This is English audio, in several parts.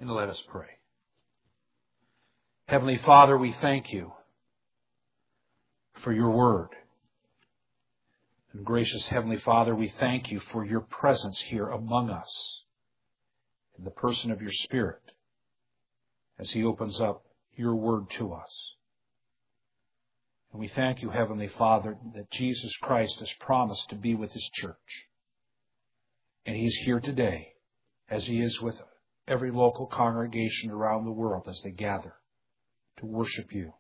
And let us pray. Heavenly Father, we thank You for Your Word. And gracious Heavenly Father, we thank You for Your presence here among us in the person of Your Spirit as He opens up Your Word to us. And we thank You, Heavenly Father, that Jesus Christ has promised to be with His church. And He is here today, as He is with every local congregation around the world as they gather to worship You.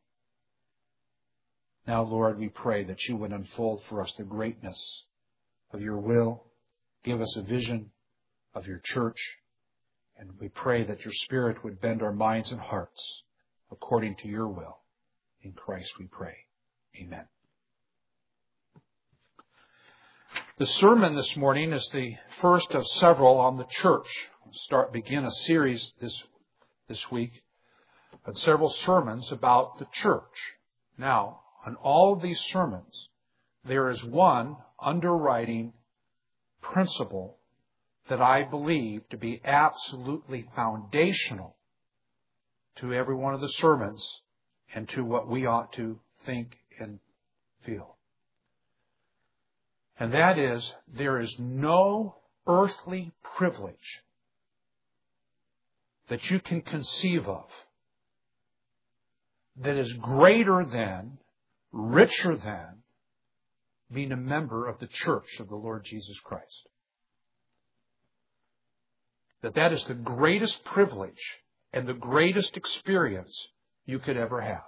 Now, Lord, we pray that You would unfold for us the greatness of Your will. Give us a vision of Your church. And we pray that Your Spirit would bend our minds and hearts according to Your will. In Christ we pray. Amen. The sermon this morning is the first of several on the church. We'll begin a series this week of several sermons about the church. Now, on all of these sermons, there is one underwriting principle that I believe to be absolutely foundational to every one of the sermons and to what we ought to think and feel. And that is, there is no earthly privilege that you can conceive of that is greater than, richer than, being a member of the church of the Lord Jesus Christ. That is the greatest privilege and the greatest experience you could ever have.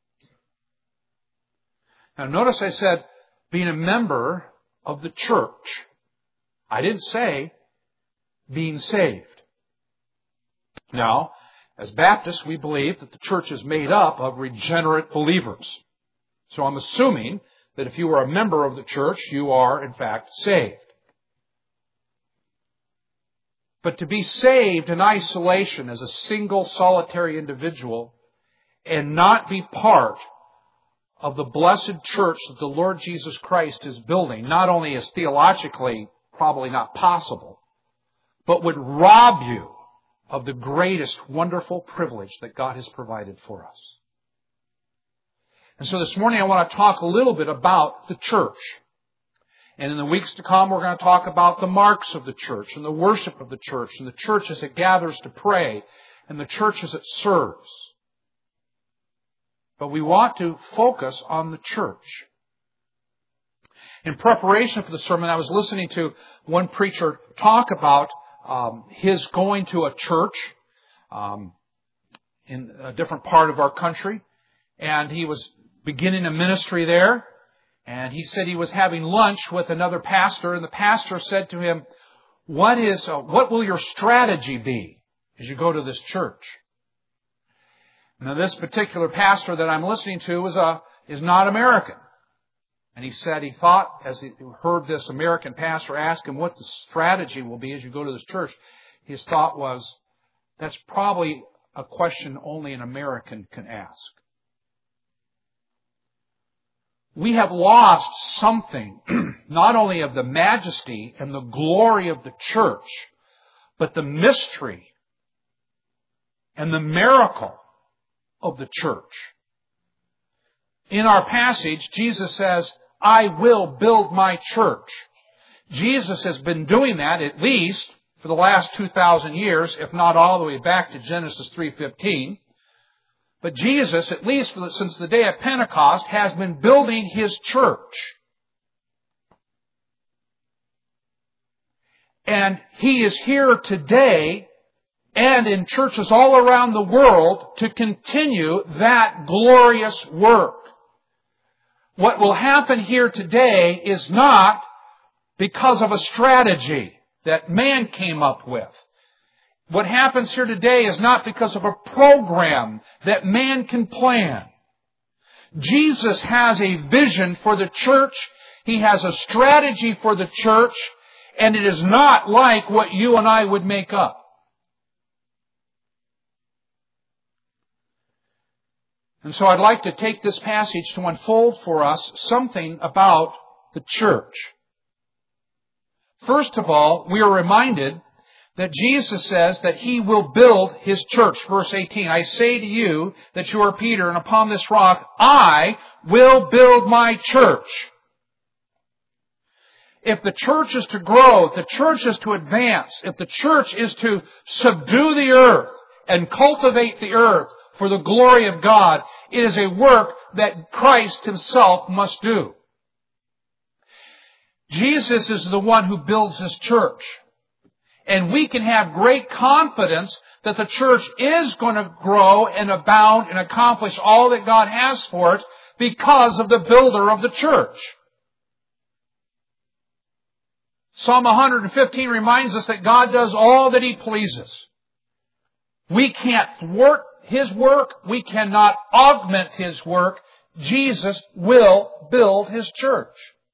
Now notice I said being a member of the church. I didn't say being saved. Now, as Baptists, we believe that the church is made up of regenerate believers. So I'm assuming that if you are a member of the church, you are, in fact, saved. But to be saved in isolation as a single, solitary individual and not be part of the blessed church that the Lord Jesus Christ is building, not only is theologically probably not possible, but would rob you of the greatest wonderful privilege that God has provided for us. And so this morning I want to talk a little bit about the church. And in the weeks to come we're going to talk about the marks of the church and the worship of the church and the church as it gathers to pray and the church as it serves. But we want to focus on the church. In preparation for the sermon, I was listening to one preacher talk about his going to a church in a different part of our country. And he was beginning a ministry there. And he said he was having lunch with another pastor. And the pastor said to him, what will your strategy be as you go to this church? Now, this particular pastor that I'm listening to is not American. And he said he thought, as he heard this American pastor ask him what the strategy will be as you go to this church, his thought was, that's probably a question only an American can ask. We have lost something, not only of the majesty and the glory of the church, but the mystery and the miracle of the church. In our passage, Jesus says, I will build my church. Jesus has been doing that at least for the last 2,000 years, if not all the way back to Genesis 3:15. But Jesus, at least since the day of Pentecost, has been building His church. And He is here today and in churches all around the world to continue that glorious work. What will happen here today is not because of a strategy that man came up with. What happens here today is not because of a program that man can plan. Jesus has a vision for the church. He has a strategy for the church. And it is not like what you and I would make up. And so I'd like to take this passage to unfold for us something about the church. First of all, we are reminded that Jesus says that He will build His church. Verse 18, I say to you that you are Peter, and upon this rock I will build my church. If the church is to grow, if the church is to advance, if the church is to subdue the earth and cultivate the earth for the glory of God, it is a work that Christ Himself must do. Jesus is the one who builds His church. And we can have great confidence that the church is going to grow and abound and accomplish all that God has for it because of the builder of the church. Psalm 115 reminds us that God does all that He pleases. We can't thwart His work. We cannot augment His work. Jesus will build His church.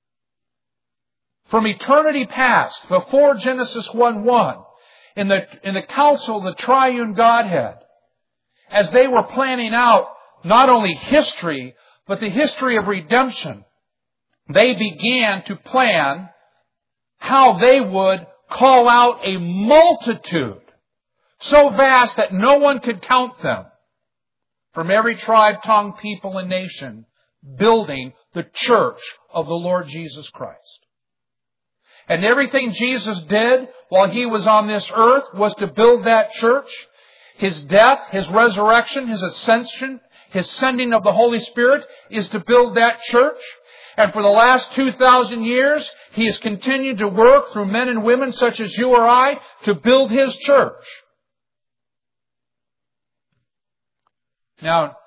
From eternity past, before Genesis 1:1, in the council of the triune Godhead, as they were planning out not only history, but the history of redemption, they began to plan how they would call out a multitude so vast that no one could count them, from every tribe, tongue, people, and nation, building the church of the Lord Jesus Christ. And everything Jesus did while He was on this earth was to build that church. His death, His resurrection, His ascension, His sending of the Holy Spirit is to build that church. And for the last 2,000 years, He has continued to work through men and women such as you or I to build His church. Now,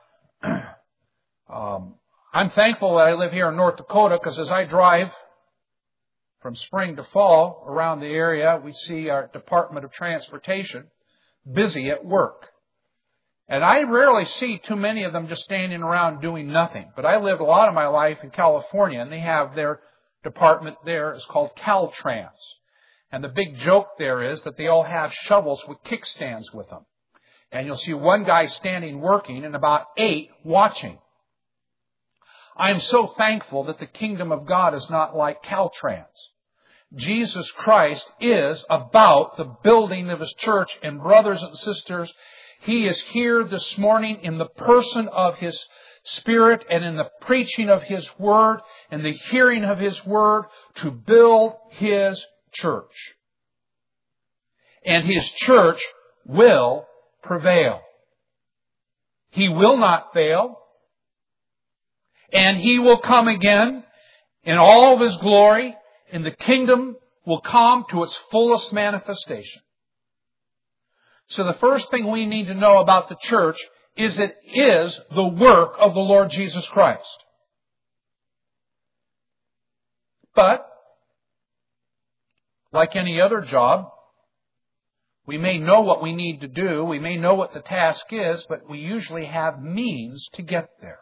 I'm thankful that I live here in North Dakota, because as I drive from spring to fall around the area, we see our Department of Transportation busy at work. And I rarely see too many of them just standing around doing nothing. But I lived a lot of my life in California, and they have their department there. It's called Caltrans. And the big joke there is that they all have shovels with kickstands with them. And you'll see one guy standing working and about 8 watching. I'm so thankful that the kingdom of God is not like Caltrans. Jesus Christ is about the building of His church. And brothers and sisters, He is here this morning in the person of His Spirit and in the preaching of His Word and the hearing of His Word to build His church. And His church will prevail. He will not fail. And He will come again in all of His glory, and the kingdom will come to its fullest manifestation. So the first thing we need to know about the church is it is the work of the Lord Jesus Christ. But, like any other job, we may know what we need to do, we may know what the task is, but we usually have means to get there.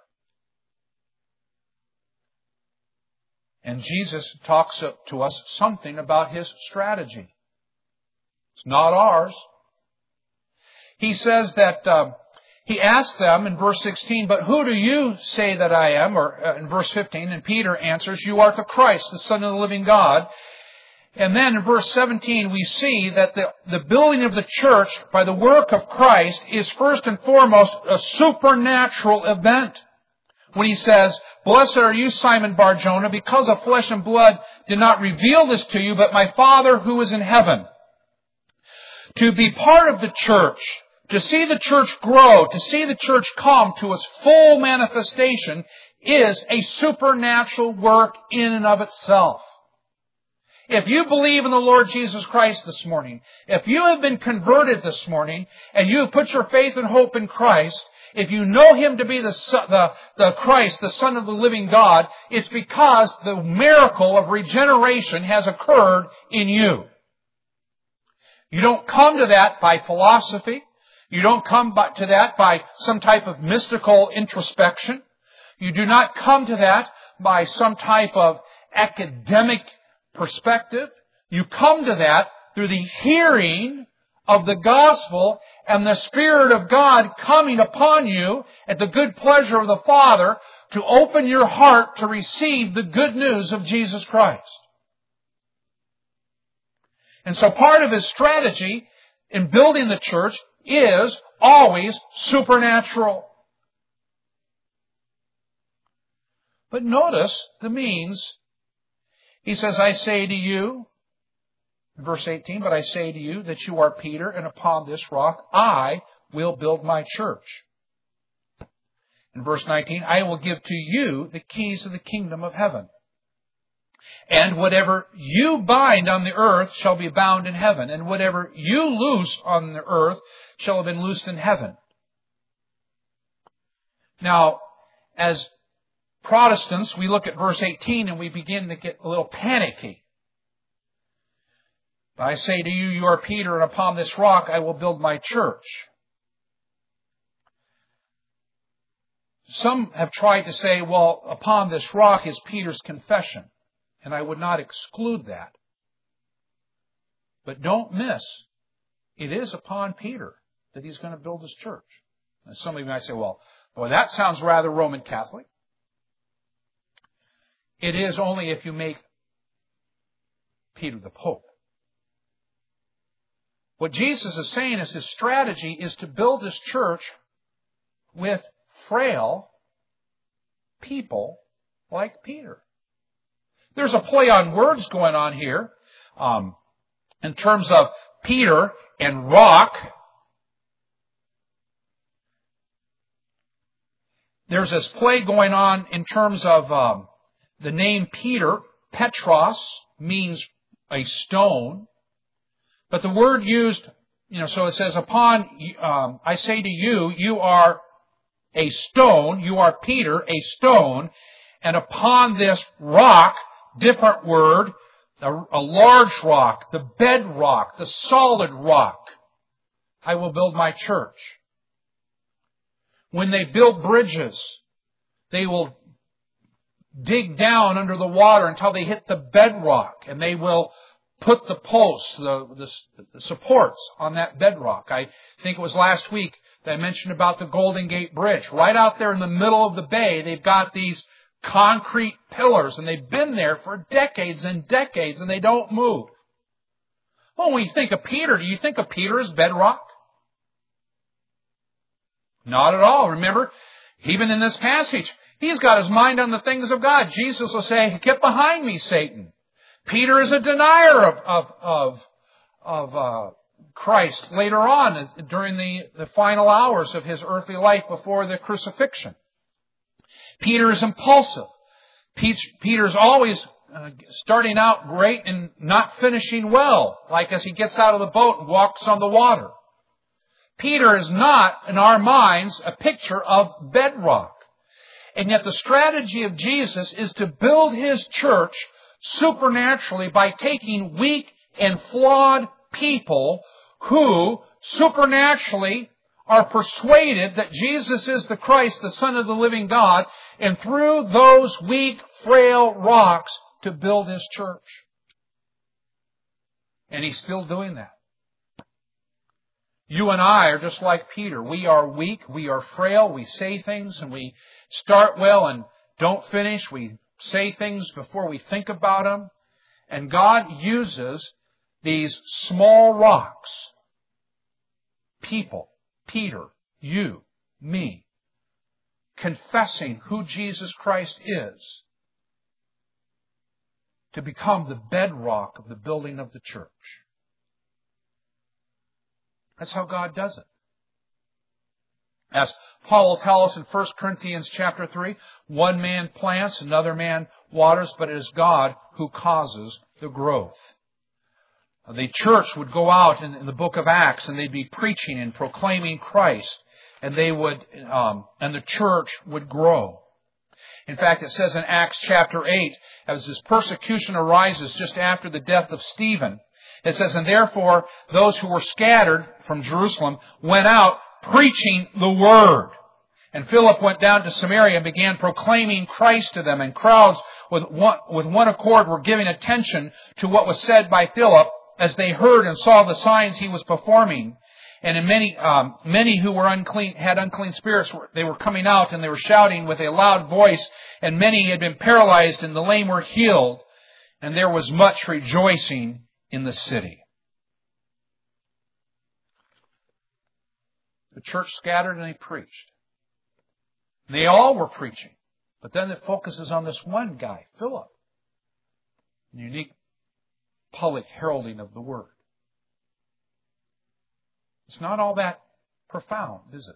And Jesus talks to us something about His strategy. It's not ours. He says that, He asked them in verse 16, but who do you say that I am? Or in verse 15, and Peter answers, you are the Christ, the Son of the living God. And then in verse 17, we see that the building of the church by the work of Christ is first and foremost a supernatural event. When He says, blessed are you, Simon Bar-Jonah, because of flesh and blood did not reveal this to you, but my Father who is in heaven. To be part of the church, to see the church grow, to see the church come to its full manifestation is a supernatural work in and of itself. If you believe in the Lord Jesus Christ this morning, if you have been converted this morning, and you have put your faith and hope in Christ, if you know Him to be the Christ, the Son of the living God, it's because the miracle of regeneration has occurred in you. You don't come to that by philosophy. You don't come to that by some type of mystical introspection. You do not come to that by some type of academic perspective. You come to that through the hearing of the gospel and the Spirit of God coming upon you at the good pleasure of the Father to open your heart to receive the good news of Jesus Christ. And so part of his strategy in building the church is always supernatural. But notice the means. He says, I say to you, verse 18, but I say to you that you are Peter, and upon this rock I will build my church. In verse 19, I will give to you the keys of the kingdom of heaven. And whatever you bind on the earth shall be bound in heaven, and whatever you loose on the earth shall have been loosed in heaven. Now, as Protestants, we look at verse 18 and we begin to get a little panicky. I say to you, you are Peter, and upon this rock I will build my church. Some have tried to say, well, upon this rock is Peter's confession. And I would not exclude that. But don't miss, it is upon Peter that he's going to build his church. And some of you might say, well, boy, that sounds rather Roman Catholic. It is only if you make Peter the Pope. What Jesus is saying is his strategy is to build his church with frail people like Peter. There's a play on words going on here in terms of Peter and rock. There's this play going on in terms of the name Peter. Petros means a stone. But the word used, so it says, upon, I say to you, you are a stone. You are Peter, a stone. And upon this rock, different word, a large rock, the bedrock, the solid rock, I will build my church. When they build bridges, they will dig down under the water until they hit the bedrock, and they will put the posts, the supports on that bedrock. I think it was last week that I mentioned about the Golden Gate Bridge. Right out there in the middle of the bay, they've got these concrete pillars, and they've been there for decades and decades, and they don't move. Well, when you think of Peter, do you think of Peter as bedrock? Not at all. Remember, even in this passage, he's got his mind on the things of God. Jesus will say, get behind me, Satan. Peter is a denier of Christ later on during the final hours of his earthly life before the crucifixion. Peter is impulsive. Peter's always starting out great and not finishing well, like as he gets out of the boat and walks on the water. Peter is not, in our minds, a picture of bedrock. And yet the strategy of Jesus is to build his church supernaturally by taking weak and flawed people who supernaturally are persuaded that Jesus is the Christ, the Son of the living God, and through those weak, frail rocks to build his church. And he's still doing that. You and I are just like Peter. We are weak, we are frail, we say things and we start well and don't finish. We say things before we think about them. And God uses these small rocks, people, Peter, you, me, confessing who Jesus Christ is, to become the bedrock of the building of the church. That's how God does it. As Paul will tell us in 1 Corinthians chapter 3, one man plants, another man waters, but it is God who causes the growth. The church would go out in the book of Acts and they'd be preaching and proclaiming Christ, and they would, and the church would grow. In fact, it says in Acts chapter 8, as this persecution arises just after the death of Stephen, it says, and therefore those who were scattered from Jerusalem went out preaching the word. And Philip went down to Samaria and began proclaiming Christ to them, and crowds with one accord were giving attention to what was said by Philip, as they heard and saw the signs he was performing. And in many who were had unclean spirits, they were coming out and they were shouting with a loud voice, and many had been paralyzed and the lame were healed. And there was much rejoicing in the city. The church scattered and they preached. And they all were preaching. But then it focuses on this one guy, Philip. Unique public heralding of the Word. It's not all that profound, is it?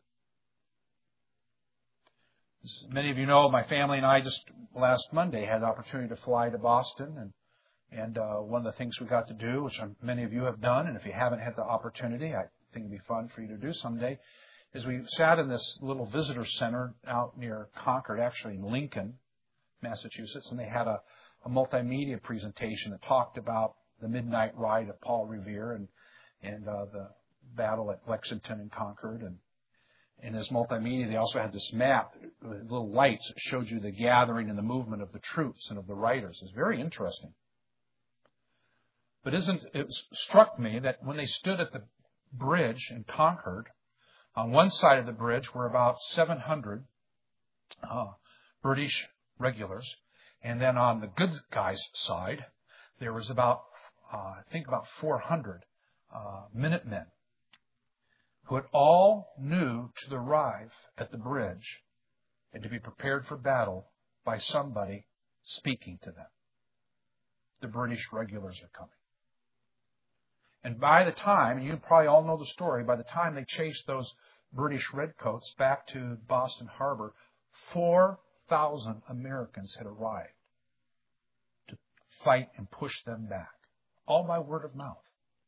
As many of you know, my family and I just last Monday had the opportunity to fly to Boston, and one of the things we got to do, which many of you have done, and if you haven't had the opportunity, I think it'd be fun for you to do someday, is we sat in this little visitor center out near Concord, actually in Lincoln, Massachusetts, and they had a multimedia presentation that talked about the midnight ride of Paul Revere and the battle at Lexington and Concord. And in this multimedia, they also had this map with little lights that showed you the gathering and the movement of the troops and of the riders. It's very interesting. But it struck me that when they stood at the bridge in Concord, on one side of the bridge were about 700 British regulars, and then on the good guys' side, there was about 400 Minutemen, who had all knew to arrive at the bridge and to be prepared for battle by somebody speaking to them. The British regulars are coming. And by the time, and you probably all know the story, by the time they chased those British redcoats back to Boston Harbor, 4,000 Americans had arrived to fight and push them back, all by word of mouth.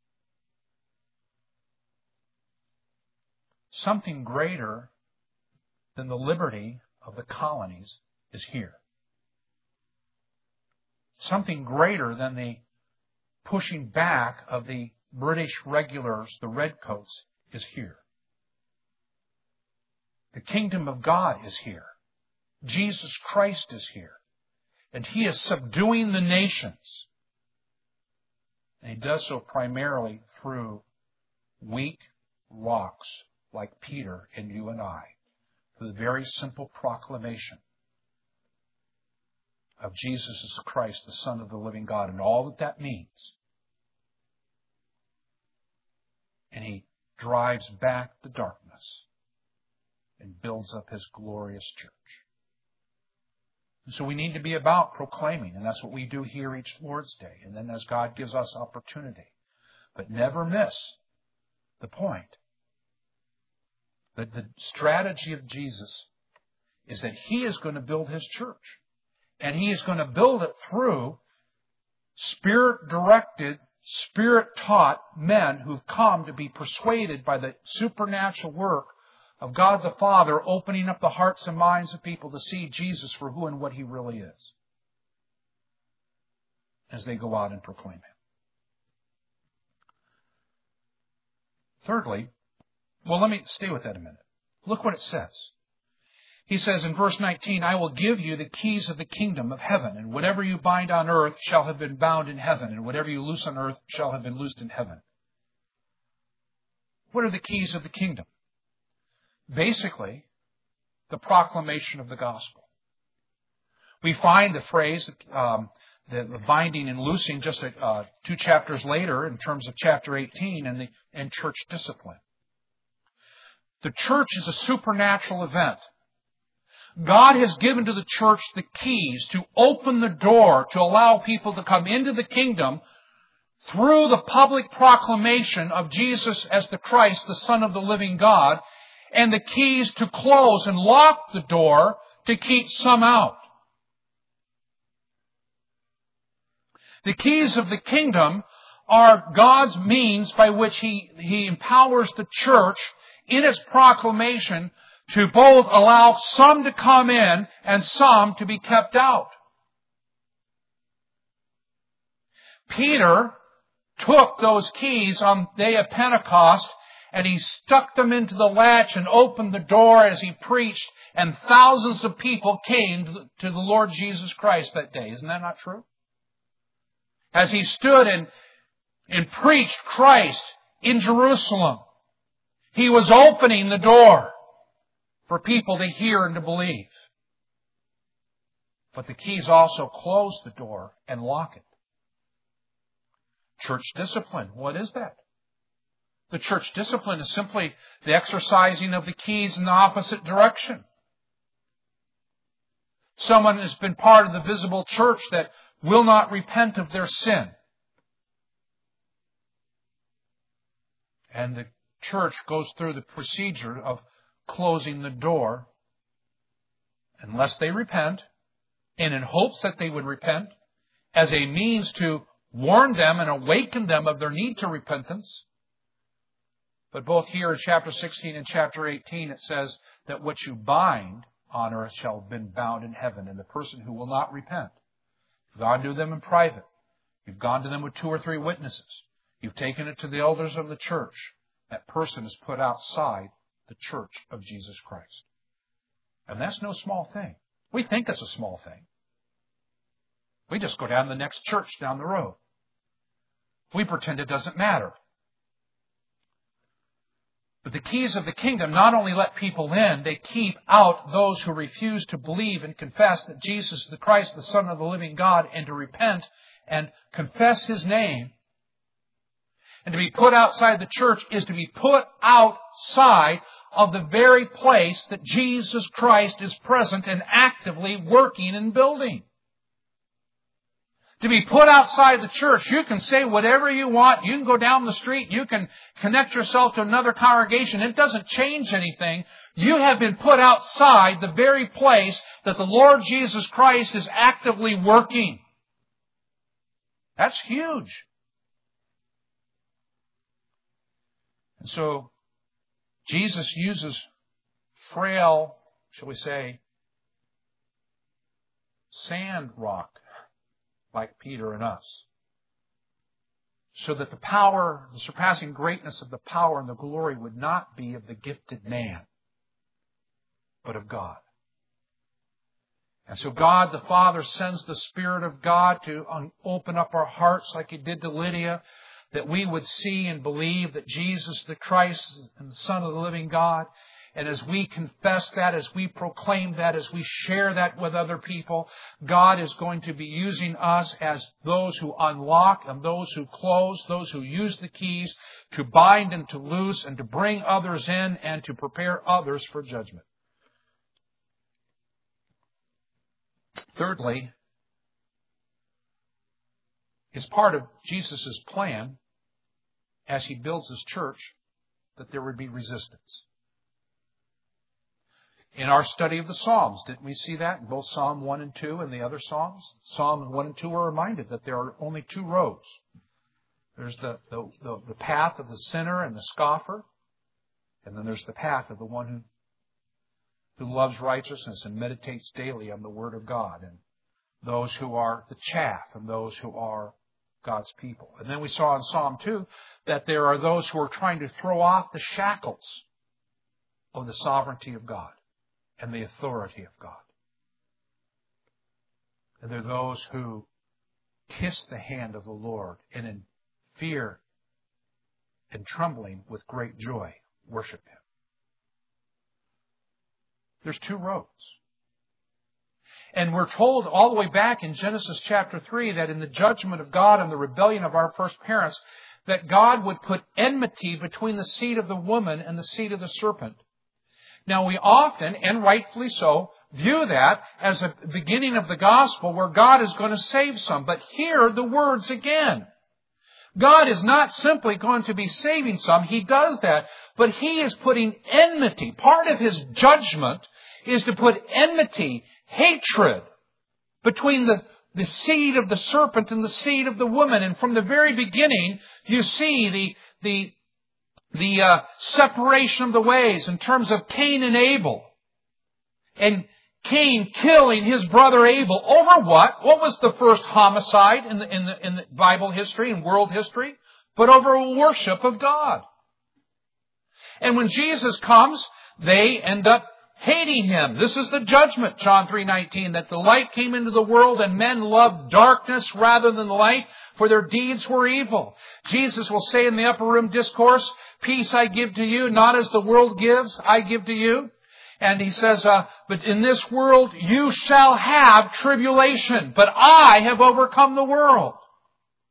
Something greater than the liberty of the colonies is here. Something greater than the pushing back of the British regulars, the redcoats, is here. The kingdom of God is here. Jesus Christ is here. And He is subduing the nations. And He does so primarily through weak rocks like Peter and you and I, through the very simple proclamation of Jesus as Christ, the Son of the living God, and all that that means. And He drives back the darkness and builds up His glorious church. And so we need to be about proclaiming, and that's what we do here each Lord's Day, and then as God gives us opportunity. But never miss the point that the strategy of Jesus is that He is going to build His church. And He is going to build it through Spirit-directed, Spirit-taught men who've come to be persuaded by the supernatural work of God the Father, opening up the hearts and minds of people to see Jesus for who and what He really is, as they go out and proclaim Him. Thirdly, well, let me stay with that a minute. Look what it says. He says in verse 19, I will give you the keys of the kingdom of heaven, and whatever you bind on earth shall have been bound in heaven, and whatever you loose on earth shall have been loosed in heaven. What are the keys of the kingdom? Basically, the proclamation of the gospel. We find the phrase, the binding and loosing, just 2 chapters later in terms of chapter 18 and church discipline. The church is a supernatural event. God has given to the church the keys to open the door to allow people to come into the kingdom through the public proclamation of Jesus as the Christ, the Son of the living God, and the keys to close and lock the door to keep some out. The keys of the kingdom are God's means by which He empowers the church in its proclamation to both allow some to come in and some to be kept out. Peter took those keys on the day of Pentecost and he stuck them into the latch and opened the door as he preached, and thousands of people came to the Lord Jesus Christ that day. Isn't that not true? As he stood and preached Christ in Jerusalem, he was opening the door for people to hear and to believe. But the keys also close the door and lock it. Church discipline, what is that? The church discipline is simply the exercising of the keys in the opposite direction. Someone has been part of the visible church that will not repent of their sin. And the church goes through the procedure of closing the door unless they repent, and in hopes that they would repent, as a means to warn them and awaken them of their need to repentance. But both here in chapter 16 and chapter 18, it says that what you bind on earth shall have been bound in heaven. And the person who will not repent, you've gone to them in private. You've gone to them with 2 or 3 witnesses. You've taken it to the elders of the church. That person is put outside the church of Jesus Christ. And that's no small thing. We think it's a small thing. We just go down to the next church down the road. We pretend it doesn't matter. But the keys of the kingdom not only let people in, they keep out those who refuse to believe and confess that Jesus is the Christ, the Son of the living God, and to repent and confess His name. And to be put outside the church is to be put outside of the very place that Jesus Christ is present and actively working and building. To be put outside the church, you can say whatever you want. You can go down the street. You can connect yourself to another congregation. It doesn't change anything. You have been put outside the very place that the Lord Jesus Christ is actively working. That's huge. And so, Jesus uses frail, shall we say, sand rock, like Peter and us, so that the power, the surpassing greatness of the power and the glory would not be of the gifted man, but of God. And so God the Father sends the Spirit of God to open up our hearts like He did to Lydia, that we would see and believe that Jesus the Christ and the Son of the living God. And as we confess that, as we proclaim that, as we share that with other people, God is going to be using us as those who unlock and those who close, those who use the keys to bind and to loose and to bring others in and to prepare others for judgment. Thirdly, is part of Jesus' plan as He builds His church that there would be resistance. In our study of the Psalms, didn't we see that in both Psalm 1 and 2 and the other Psalms? Psalm 1 and 2 were reminded that there are only 2 roads. There's the path of the sinner and the scoffer, and then there's the path of the one who loves righteousness and meditates daily on the Word of God, and those who are the chaff and those who are God's people. And then we saw in Psalm 2 that there are those who are trying to throw off the shackles of the sovereignty of God and the authority of God. And there are those who kiss the hand of the Lord and in fear and trembling with great joy worship Him. There's 2 roads. And we're told all the way back in Genesis chapter 3 that in the judgment of God and the rebellion of our first parents, that God would put enmity between the seed of the woman and the seed of the serpent. Now we often, and rightfully so, view that as a beginning of the gospel where God is going to save some. But hear the words again. God is not simply going to be saving some. He does that. But He is putting enmity. Part of His judgment is to put enmity, hatred, between the seed of the serpent and the seed of the woman. And from the very beginning, you see the separation of the ways in terms of Cain and Abel. And Cain killing his brother Abel over what? What was the first homicide in the Bible history and world history? But over worship of God. And when Jesus comes, they end up hating Him. This is the judgment, John 3:19, that the light came into the world and men loved darkness rather than the light, for their deeds were evil. Jesus will say in the upper room discourse, peace I give to you, not as the world gives, I give to you. And He says, but in this world you shall have tribulation, but I have overcome the world.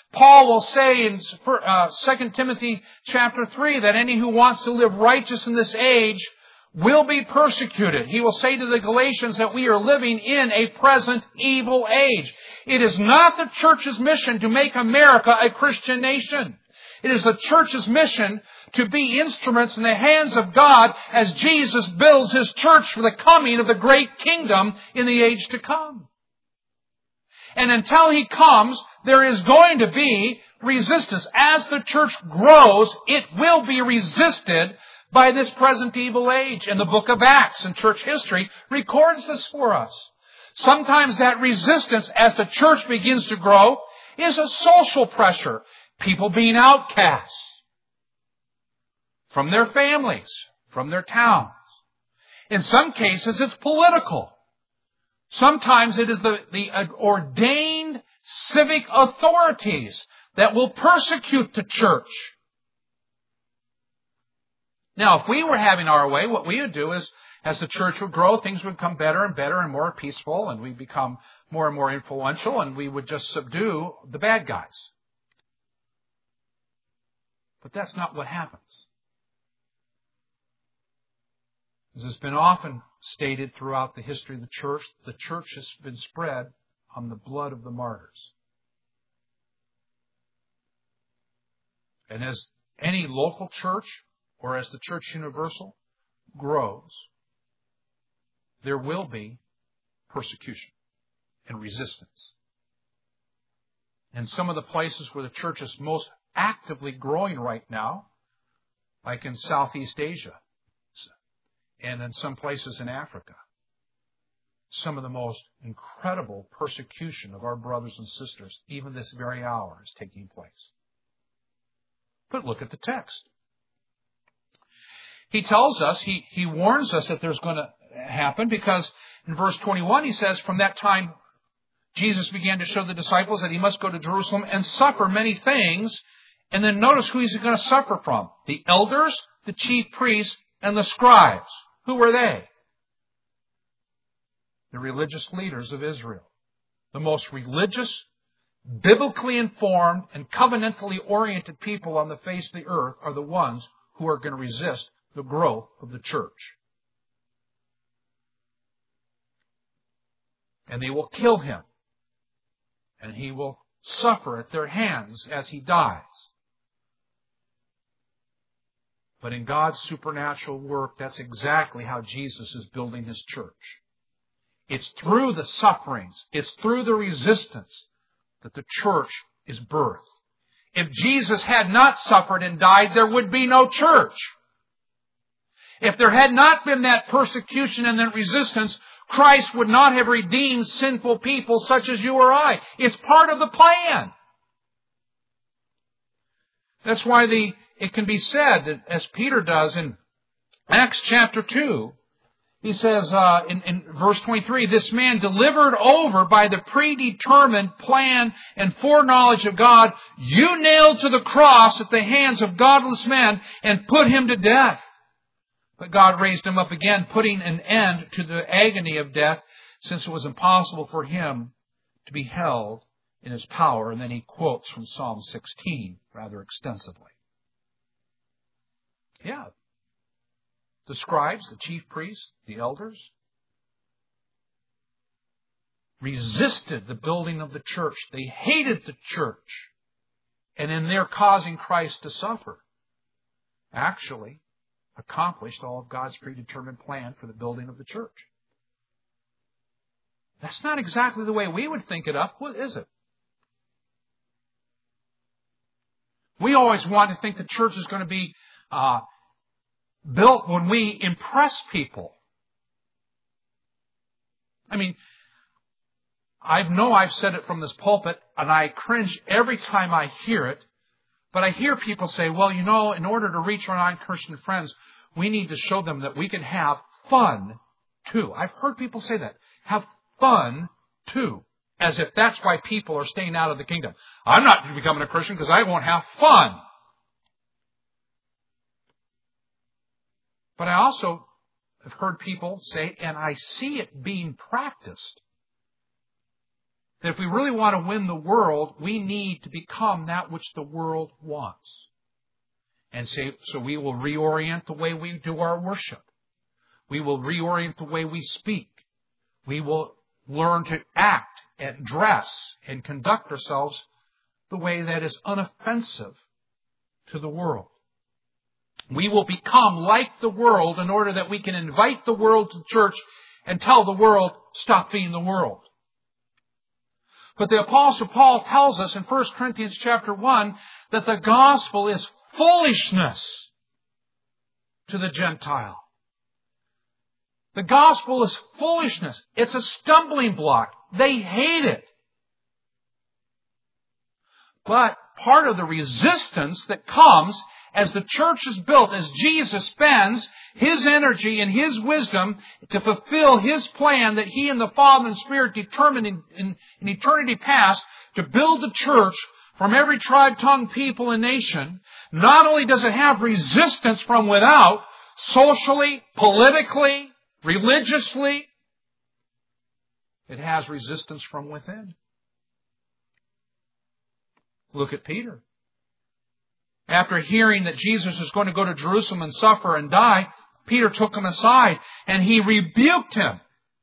Paul will say in 2 Timothy chapter 3 that any who wants to live righteous in this age will be persecuted. He will say to the Galatians that we are living in a present evil age. It is not the church's mission to make America a Christian nation. It is the church's mission to be instruments in the hands of God as Jesus builds His church for the coming of the great kingdom in the age to come. And until He comes, there is going to be resistance. As the church grows, it will be resisted by this present evil age. And the book of Acts and church history records this for us. Sometimes that resistance, as the church begins to grow, is a social pressure. People being outcasts from their families, from their towns. In some cases, it's political. Sometimes it is the ordained civic authorities that will persecute the church. Now, if we were having our way, what we would do is, as the church would grow, things would become better and better and more peaceful, and we'd become more and more influential, and we would just subdue the bad guys. But that's not what happens. As has been often stated throughout the history of the church has been spread on the blood of the martyrs. And as any local church, or as the church universal grows, there will be persecution and resistance. And some of the places where the church is most actively growing right now, like in Southeast Asia and in some places in Africa, some of the most incredible persecution of our brothers and sisters, even this very hour, is taking place. But look at the text. He tells us, he warns us that there's going to happen, because in verse 21 he says, from that time Jesus began to show the disciples that He must go to Jerusalem and suffer many things. And then notice who He's going to suffer from. The elders, the chief priests, and the scribes. Who were they? The religious leaders of Israel. The most religious, biblically informed, and covenantally oriented people on the face of the earth are the ones who are going to resist the growth of the church. And they will kill Him. And He will suffer at their hands as He dies. But in God's supernatural work, that's exactly how Jesus is building His church. It's through the sufferings, it's through the resistance that the church is birthed. If Jesus had not suffered and died, there would be no church. If there had not been that persecution and that resistance, Christ would not have redeemed sinful people such as you or I. It's part of the plan. That's why it can be said, that, as Peter does in Acts chapter 2, he says in verse 23, this man delivered over by the predetermined plan and foreknowledge of God, you nailed to the cross at the hands of godless men and put Him to death. But God raised Him up again, putting an end to the agony of death, since it was impossible for Him to be held in His power. And then he quotes from Psalm 16 rather extensively. Yeah. The scribes, the chief priests, the elders resisted the building of the church. They hated the church. And in their causing Christ to suffer, actually accomplished all of God's predetermined plan for the building of the church. That's not exactly the way we would think it up, is it? We always want to think the church is going to be built when we impress people. I mean, I know I've said it from this pulpit, and I cringe every time I hear it, but I hear people say, well, you know, in order to reach our non-Christian friends, we need to show them that we can have fun too. I've heard people say that. Have fun too. As if that's why people are staying out of the kingdom. I'm not becoming a Christian because I won't have fun. But I also have heard people say, and I see it being practiced, that if we really want to win the world, we need to become that which the world wants. And so we will reorient the way we do our worship. We will reorient the way we speak. We will learn to act and dress and conduct ourselves the way that is unoffensive to the world. We will become like the world in order that we can invite the world to church and tell the world, stop being the world. But the Apostle Paul tells us in 1 Corinthians chapter 1 that the gospel is foolishness to the Gentile. The gospel is foolishness. It's a stumbling block. They hate it. But part of the resistance that comes as the church is built, as Jesus spends His energy and His wisdom to fulfill His plan that He and the Father and Spirit determined in eternity past to build the church from every tribe, tongue, people, and nation, not only does it have resistance from without, socially, politically, religiously, it has resistance from within. Look at Peter. After hearing that Jesus was going to go to Jerusalem and suffer and die, Peter took him aside and he rebuked him.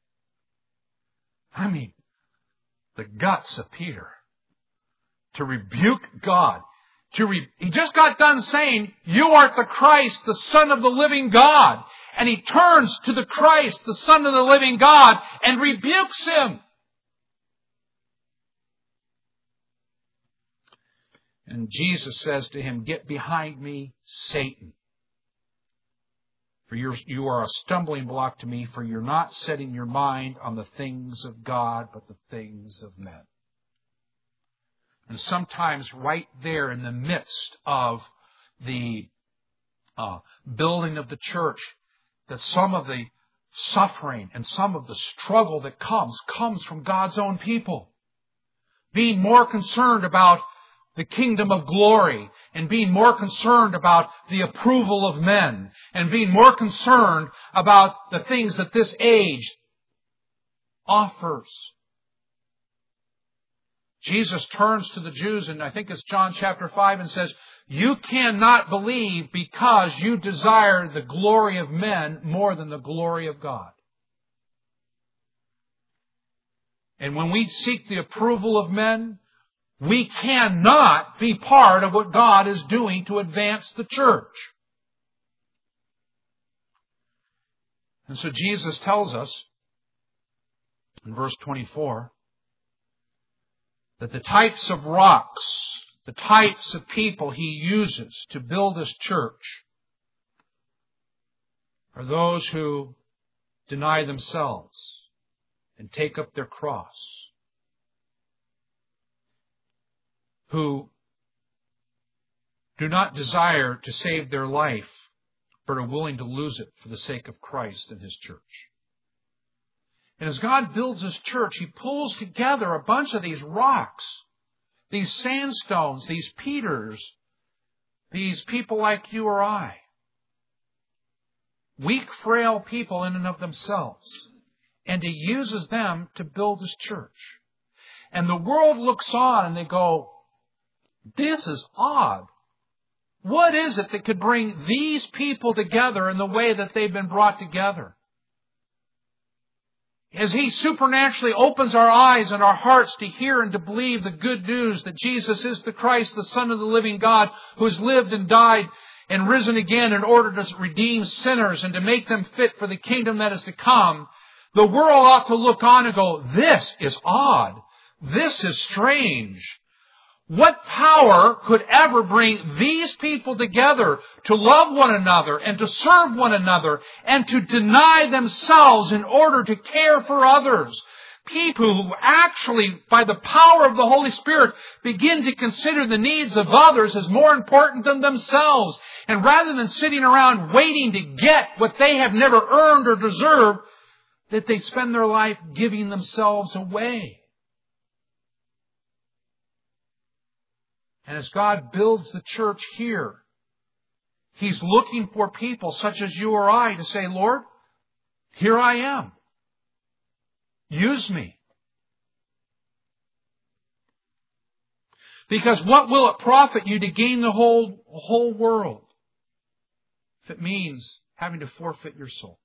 I mean, the guts of Peter to rebuke God. He just got done saying, "You art the Christ, the Son of the living God." And he turns to the Christ, the Son of the living God, and rebukes him. And Jesus says to him, "Get behind me, Satan. For you are a stumbling block to me, for you're not setting your mind on the things of God, but the things of men." And sometimes right there in the midst of the building of the church, that some of the suffering and some of the struggle that comes from God's own people. Being more concerned about the kingdom of glory, and being more concerned about the approval of men, and being more concerned about the things that this age offers. Jesus turns to the Jews, and I think it's John chapter 5, and says, "You cannot believe because you desire the glory of men more than the glory of God." And when we seek the approval of men, we cannot be part of what God is doing to advance the church. And so Jesus tells us in verse 24 that the types of rocks, the types of people He uses to build His church are those who deny themselves and take up their cross, who do not desire to save their life, but are willing to lose it for the sake of Christ and His church. And as God builds His church, He pulls together a bunch of these rocks, these sandstones, these Peters, these people like you or I. Weak, frail people in and of themselves. And He uses them to build His church. And the world looks on and they go, "This is odd. What is it that could bring these people together in the way that they've been brought together?" As He supernaturally opens our eyes and our hearts to hear and to believe the good news that Jesus is the Christ, the Son of the living God, who has lived and died and risen again in order to redeem sinners and to make them fit for the kingdom that is to come, the world ought to look on and go, "This is odd. This is strange. What power could ever bring these people together to love one another and to serve one another and to deny themselves in order to care for others?" People who actually, by the power of the Holy Spirit, begin to consider the needs of others as more important than themselves. And rather than sitting around waiting to get what they have never earned or deserved, that they spend their life giving themselves away. And as God builds the church here, He's looking for people such as you or I to say, "Lord, here I am. Use me." Because what will it profit you to gain the whole world if it means having to forfeit your soul?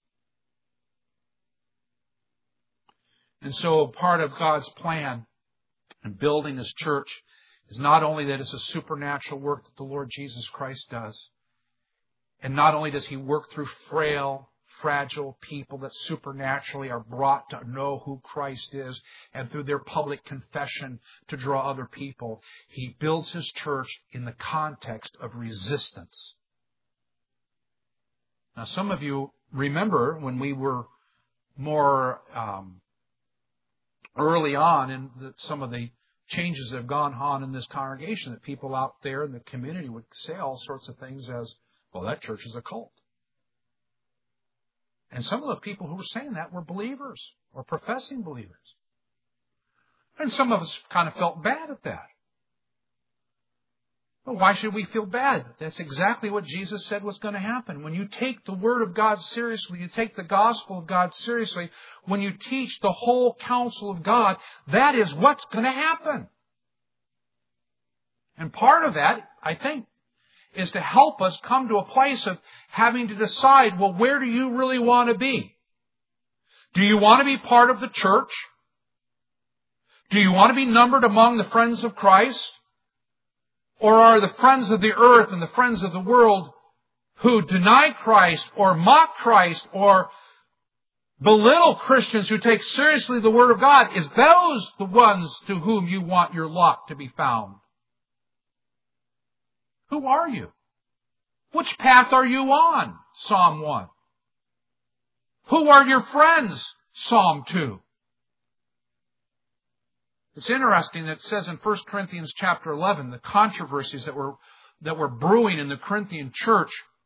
And so part of God's plan in building His church is not only that it's a supernatural work that the Lord Jesus Christ does, and not only does He work through frail, fragile people that supernaturally are brought to know who Christ is, and through their public confession to draw other people, He builds His church in the context of resistance. Now, some of you remember when we were more early on in some of the changes that have gone on in this congregation, that people out there in the community would say all sorts of things as, well, that church is a cult. And some of the people who were saying that were believers or professing believers. And some of us kind of felt bad at that. But why should we feel bad? That's exactly what Jesus said was going to happen. When you take the Word of God seriously, you take the gospel of God seriously, when you teach the whole counsel of God, that is what's going to happen. And part of that, I think, is to help us come to a place of having to decide, well, where do you really want to be? Do you want to be part of the church? Do you want to be numbered among the friends of Christ? Or are the friends of the earth and the friends of the world who deny Christ or mock Christ or belittle Christians who take seriously the Word of God, is those the ones to whom you want your lot to be found? Who are you? Which path are you on? Psalm 1. Who are your friends? Psalm 2. It's interesting that it says in 1 Corinthians chapter 11, the controversies that were brewing in the Corinthian church,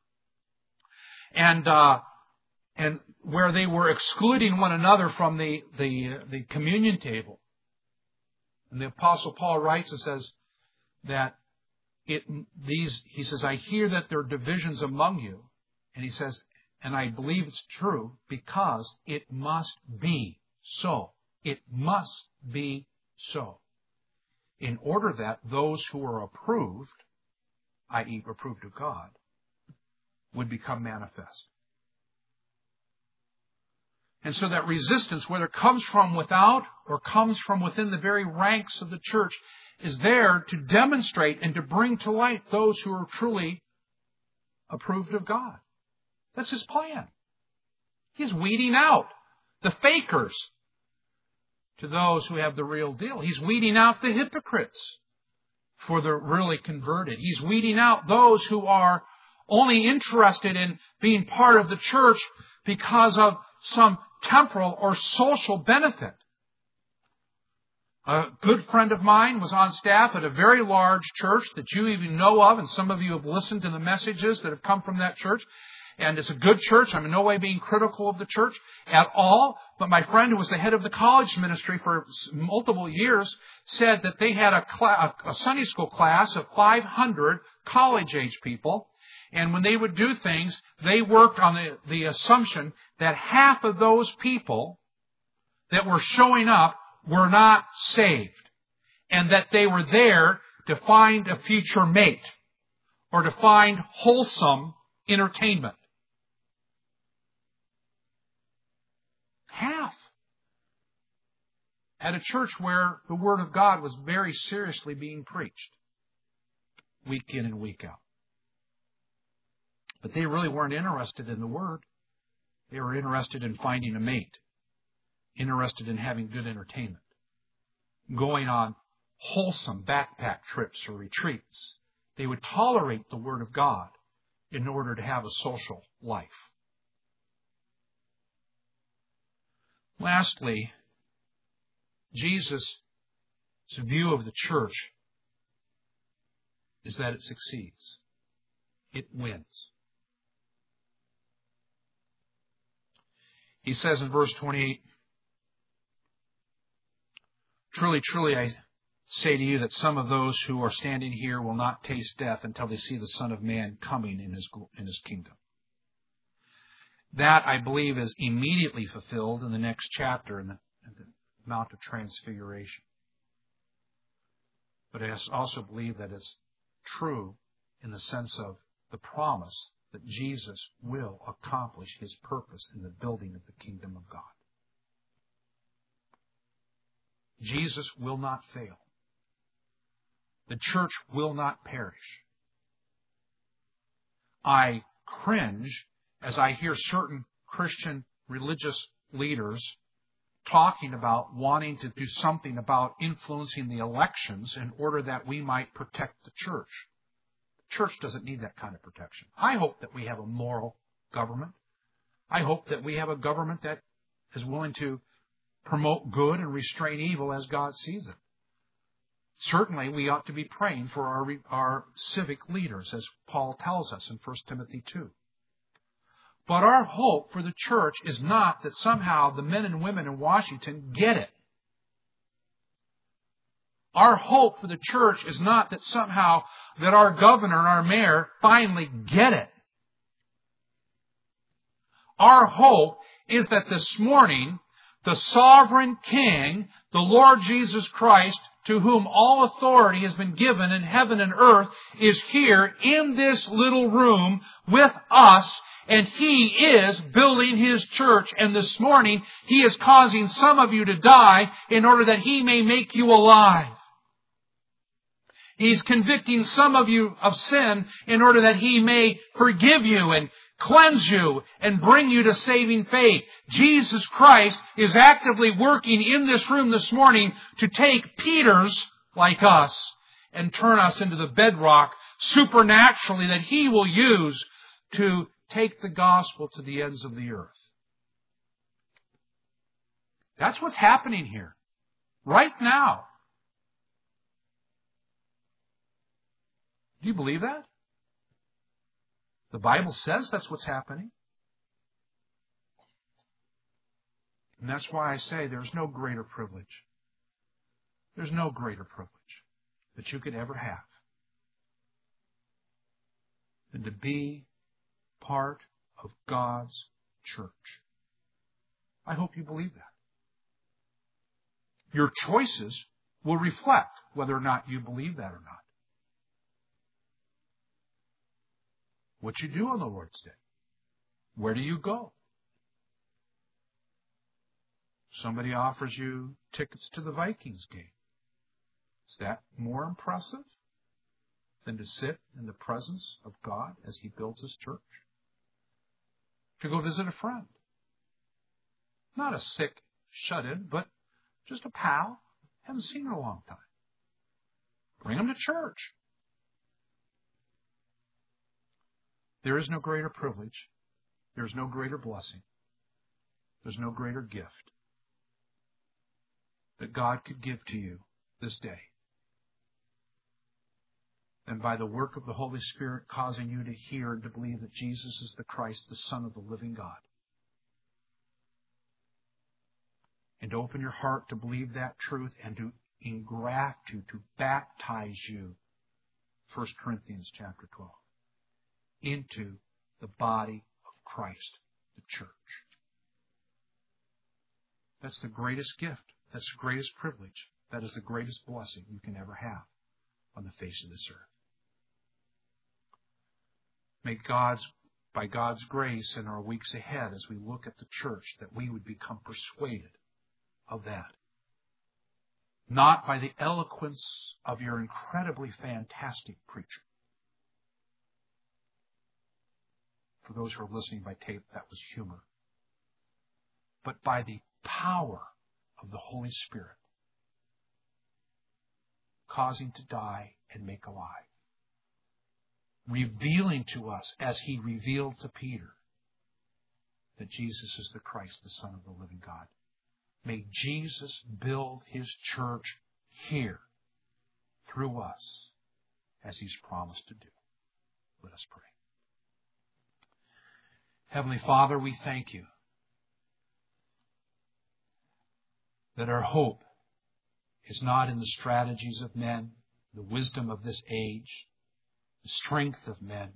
and where they were excluding one another from the communion table. And the Apostle Paul writes and says that he says, I hear that there are divisions among you. And he says, and I believe it's true because it must be so. It must be so. In order that those who are approved, i.e. approved of God, would become manifest. And so that resistance, whether it comes from without or comes from within the very ranks of the church, is there to demonstrate and to bring to light those who are truly approved of God. That's His plan. He's weeding out the fakers to those who have the real deal. He's weeding out the hypocrites for the really converted. He's weeding out those who are only interested in being part of the church because of some temporal or social benefit. A good friend of mine was on staff at a very large church that you even know of, and some of you have listened to the messages that have come from that church. And it's a good church. I'm in no way being critical of the church at all. But my friend, who was the head of the college ministry for multiple years, said that they had a Sunday school class of 500 college-age people. And when they would do things, they worked on the assumption that half of those people that were showing up were not saved. And that they were there to find a future mate or to find wholesome entertainment. Half. At a church where the Word of God was very seriously being preached. Week in and week out. But they really weren't interested in the Word. They were interested in finding a mate. Interested in having good entertainment. Going on wholesome backpack trips or retreats. They would tolerate the Word of God in order to have a social life. Lastly, Jesus' view of the church is that it succeeds. It wins. He says in verse 28, Truly, truly, I say to you that some of those who are standing here will not taste death until they see the Son of Man coming in His kingdom. That, I believe, is immediately fulfilled in the next chapter in the Mount of Transfiguration. But I also believe that it's true in the sense of the promise that Jesus will accomplish His purpose in the building of the kingdom of God. Jesus will not fail. The church will not perish. I cringe as I hear certain Christian religious leaders talking about wanting to do something about influencing the elections in order that we might protect the church. The church doesn't need that kind of protection. I hope that we have a moral government. I hope that we have a government that is willing to promote good and restrain evil as God sees it. Certainly, we ought to be praying for our civic leaders, as Paul tells us in 1 Timothy 2. But our hope for the church is not that somehow the men and women in Washington get it. Our hope for the church is not that somehow that our governor and our mayor finally get it. Our hope is that this morning, the sovereign King, the Lord Jesus Christ, to whom all authority has been given in heaven and earth, is here in this little room with us, and He is building His church. And this morning, He is causing some of you to die in order that He may make you alive. He's convicting some of you of sin in order that He may forgive you and cleanse you and bring you to saving faith. Jesus Christ is actively working in this room this morning to take Peters like us and turn us into the bedrock supernaturally that He will use to take the gospel to the ends of the earth. That's what's happening here. Right now. Do you believe that? The Bible says that's what's happening. And that's why I say there's no greater privilege. There's no greater privilege that you could ever have than to be part of God's church. I hope you believe that. Your choices will reflect whether or not you believe that or not. What you do on the Lord's Day. Where do you go? Somebody offers you tickets to the Vikings game. Is that more impressive than to sit in the presence of God as He builds His church? To go visit a friend. Not a sick shut-in, but just a pal. Haven't seen in a long time. Bring them to church. There is no greater privilege. There is no greater blessing. There's no greater gift that God could give to you this day than by the work of the Holy Spirit causing you to hear and to believe that Jesus is the Christ, the Son of the living God. And to open your heart to believe that truth and to engraft you, to baptize you, 1 Corinthians chapter 12. Into the body of Christ, the church. That's the greatest gift. That's the greatest privilege. That is the greatest blessing you can ever have on the face of this earth. May by God's grace in our weeks ahead, as we look at the church, that we would become persuaded of that. Not by the eloquence of your incredibly fantastic preacher. For those who are listening by tape, that was humor. But by the power of the Holy Spirit, causing to die and make alive. Revealing to us, as He revealed to Peter, that Jesus is the Christ, the Son of the living God. May Jesus build His church here through us, as He's promised to do. Let us pray. Heavenly Father, we thank You that our hope is not in the strategies of men, the wisdom of this age, the strength of men,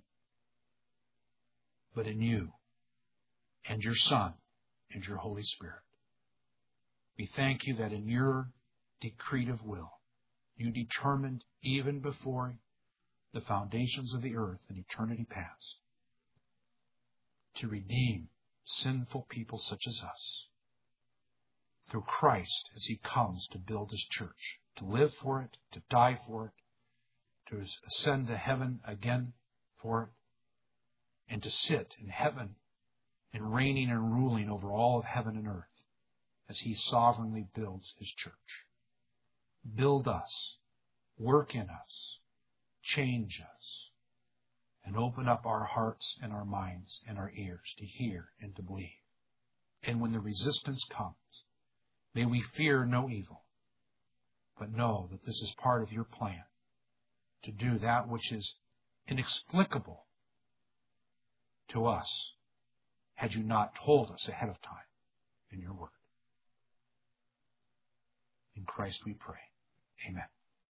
but in You and Your Son and Your Holy Spirit. We thank You that in Your decretive will, You determined even before the foundations of the earth in eternity past to redeem sinful people such as us through Christ as He comes to build His church, to live for it, to die for it, to ascend to heaven again for it, and to sit in heaven and reigning and ruling over all of heaven and earth as He sovereignly builds His church. Build us, work in us, change us, and open up our hearts and our minds and our ears to hear and to believe. And when the resistance comes, may we fear no evil, but know that this is part of Your plan to do that which is inexplicable to us had You not told us ahead of time in Your word. In Christ we pray. Amen.